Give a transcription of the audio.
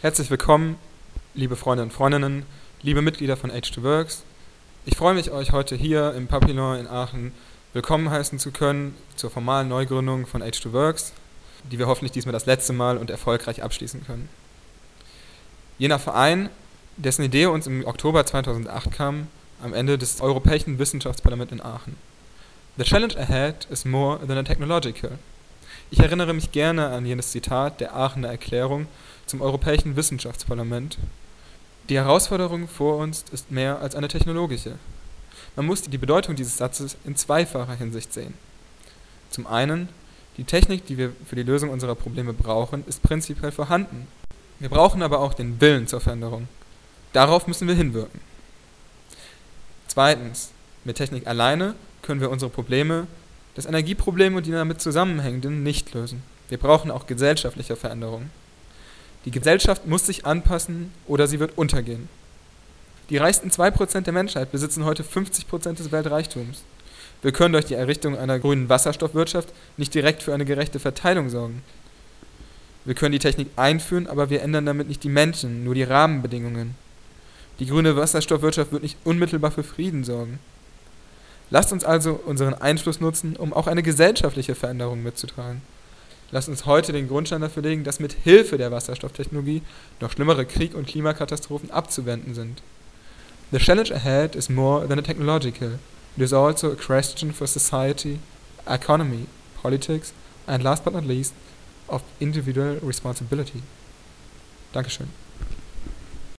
Herzlich willkommen, liebe Freunde und Freundinnen, liebe Mitglieder von H2Works. Ich freue mich, euch heute hier im Papillon in Aachen willkommen heißen zu können zur formalen Neugründung von H2Works, die wir hoffentlich diesmal das letzte Mal und erfolgreich abschließen können. Jener Verein, dessen Idee uns im Oktober 2008 kam, am Ende des Europäischen Wissenschaftsparlaments in Aachen. The challenge ahead is more than a technological. Ich erinnere mich gerne an jenes Zitat der Aachener Erklärung zum Europäischen Wissenschaftsparlament. Die Herausforderung vor uns ist mehr als eine technologische. Man muss die Bedeutung dieses Satzes in zweifacher Hinsicht sehen. Zum einen, die Technik, die wir für die Lösung unserer Probleme brauchen, ist prinzipiell vorhanden. Wir brauchen aber auch den Willen zur Veränderung. Darauf müssen wir hinwirken. Zweitens, mit Technik alleine können wir unsere Probleme, das Energieproblem und die damit zusammenhängenden, nicht lösen. Wir brauchen auch gesellschaftliche Veränderungen. Die Gesellschaft muss sich anpassen oder sie wird untergehen. Die reichsten 2% der Menschheit besitzen heute 50% des Weltreichtums. Wir können durch die Errichtung einer grünen Wasserstoffwirtschaft nicht direkt für eine gerechte Verteilung sorgen. Wir können die Technik einführen, aber wir ändern damit nicht die Menschen, nur die Rahmenbedingungen. Die grüne Wasserstoffwirtschaft wird nicht unmittelbar für Frieden sorgen. Lasst uns also unseren Einfluss nutzen, um auch eine gesellschaftliche Veränderung mitzutragen. Lasst uns heute den Grundstein dafür legen, dass mit Hilfe der Wasserstofftechnologie noch schlimmere Krieg- und Klimakatastrophen abzuwenden sind. The challenge ahead is more than a technological. It is also a question for society, economy, politics and last but not least, of individual responsibility. Dankeschön.